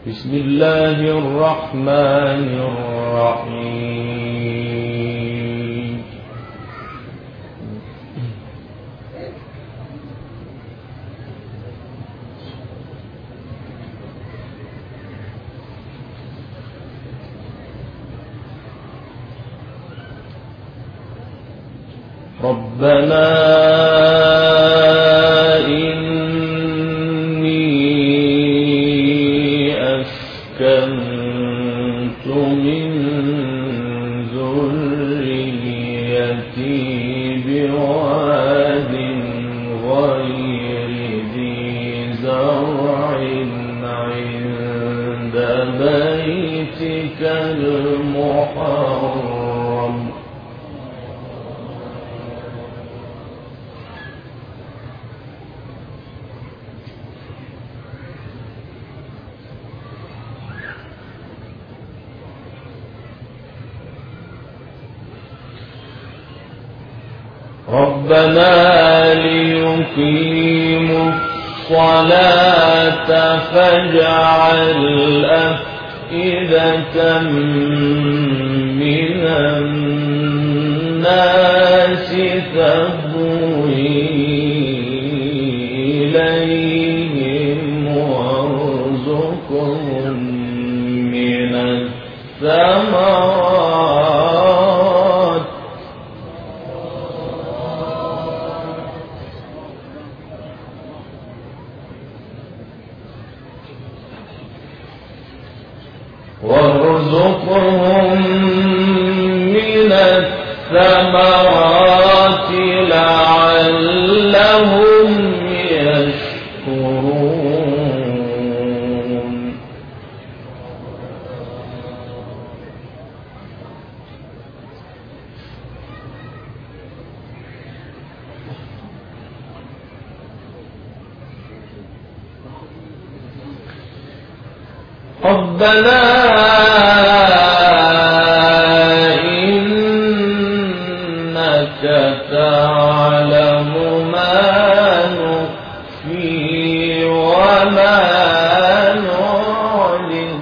بسم الله الرحمن الرحيم. ربنا أسكنت من ذريتي بواد غير ذي زرع عند بيتك المحرم ربنا ليقيموا الصلاة فاجعل أفئدة من الناس تهوي إليهم وارزقهم من الثمرات لعلهم يشكرون ربنا إنك تعلم ما نخفي وما نعلن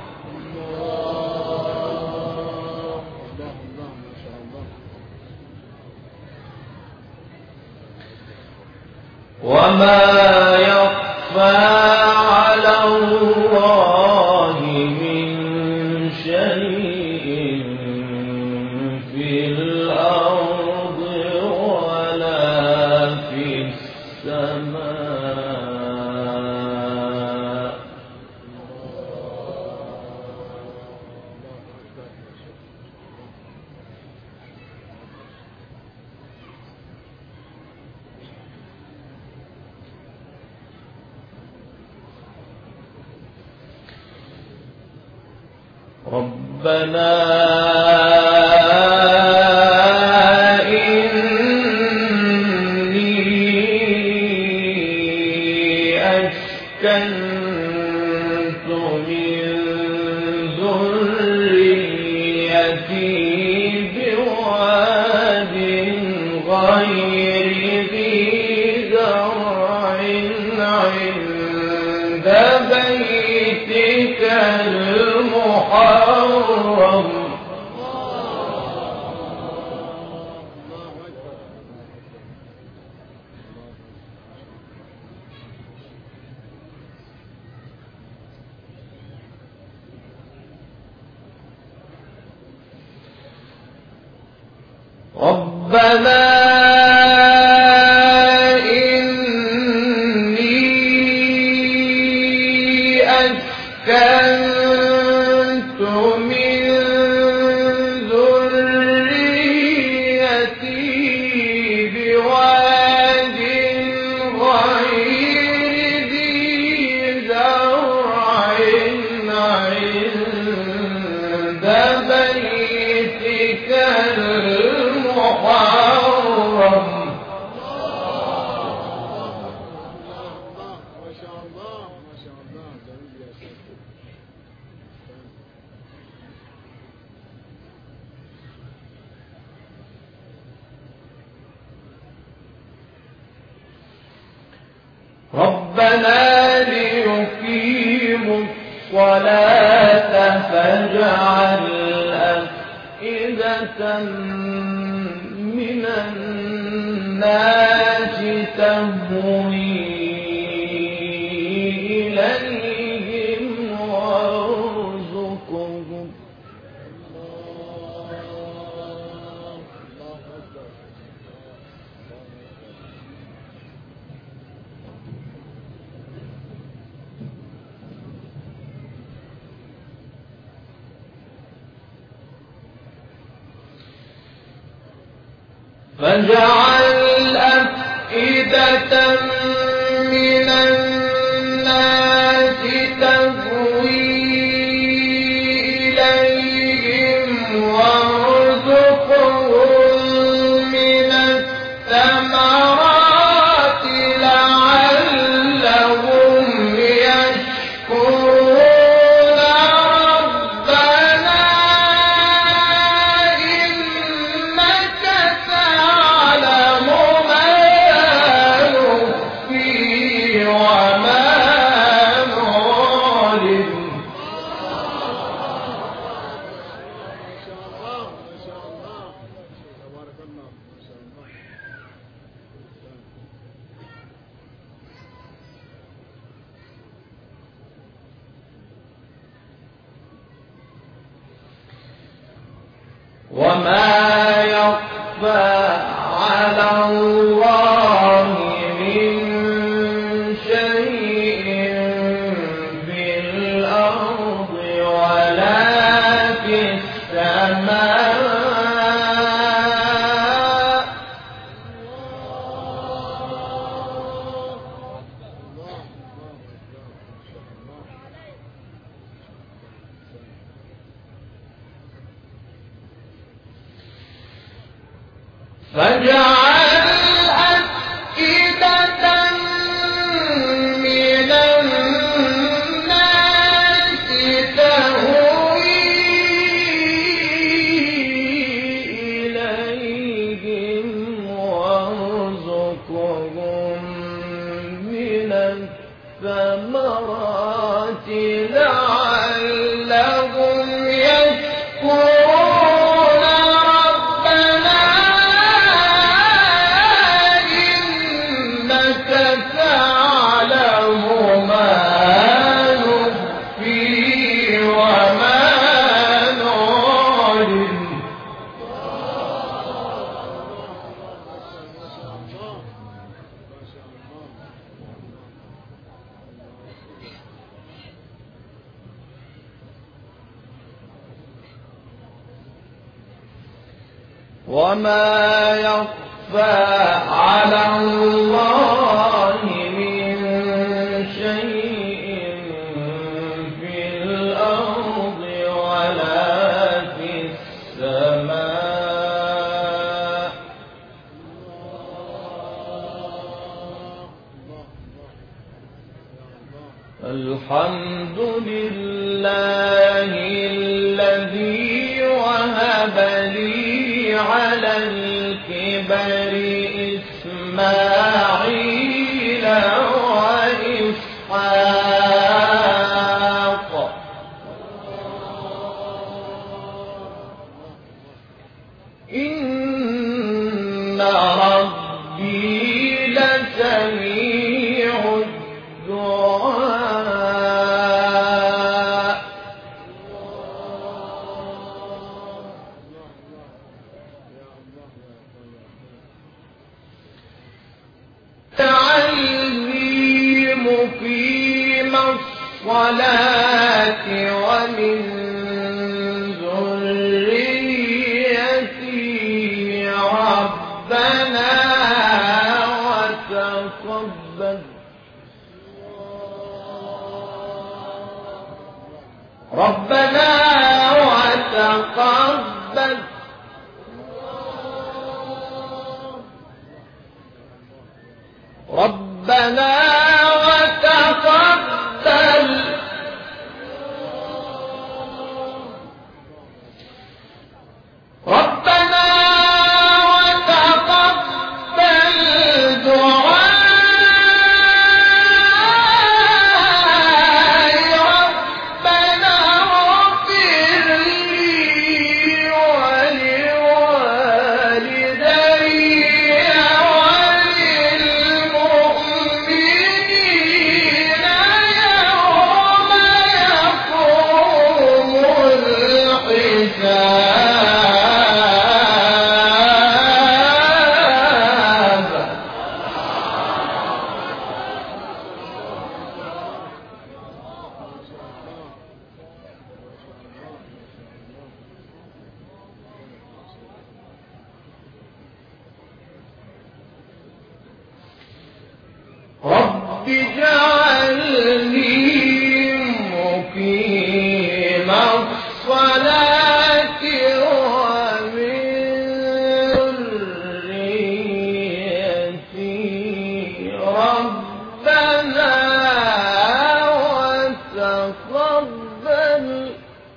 وما يخفى على الله من شيء في الأرض ولا في السماء ربنا إني أسكنت من ذريتي بواد غير ذي زرع عند بيتك المحرم ربنا إني أسكنت من ذريتي بواد غير ذي زرع عند بيتك المحرم ربنا ليقيموا الصلاة فاجعل أفئدة من الناس تهوي إليهم وارزقهم فاجعل أفئدة من الناس تهوي إليهم وارزقهم من الثمرات لعلهم يشكرون وما يخفى على الله من شيء في الأرض ولا في السماء فاجعل أفئدة من الناس تهوي إليهم وارزقهم من الثمرات لعلهم يشكرون وما يخفى على الله من شيء في الأرض ولا في السماء الحمد لله الذي وهب لي على الكبر إسماعيل وإسحاق إن ربي لسميع الدعاء اجعلني مقيم الصلاة ومن ذريتي ربنا وتقبل ربنا وتقبل دعائي ربنا اجعلني مقيم الصلاة ومن ذريتي ربنا وتقبل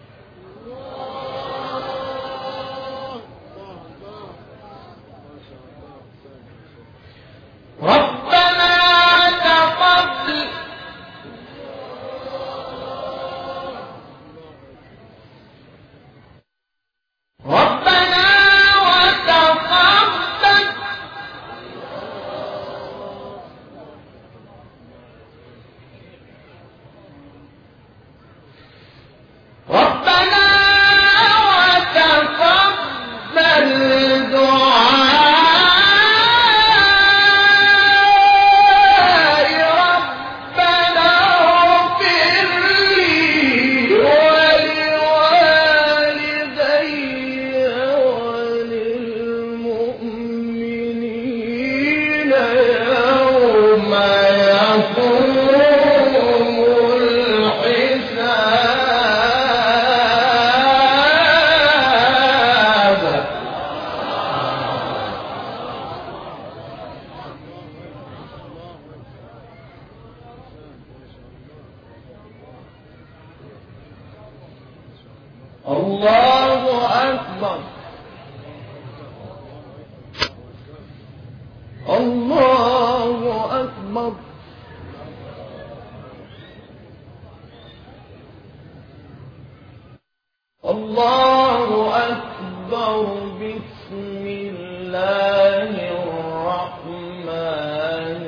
الله أكبر الله أكبر الله أكبر بسم الله الرحمن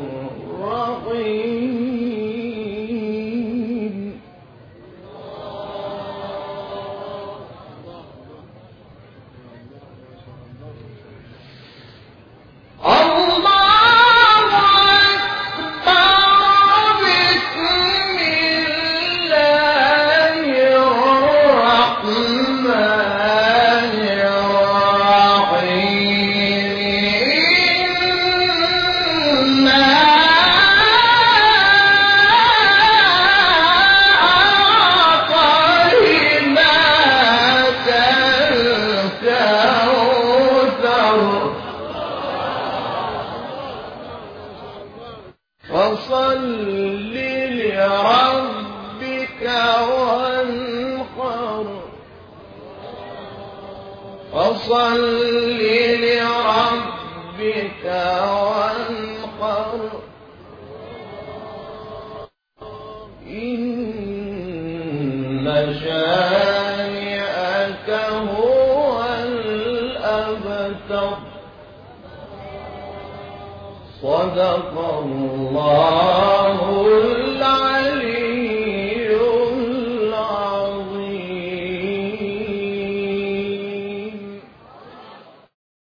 الرحيم فصل لربك وانحر فصل لربك وانحر إن شانئك هو الأبتر صدق الله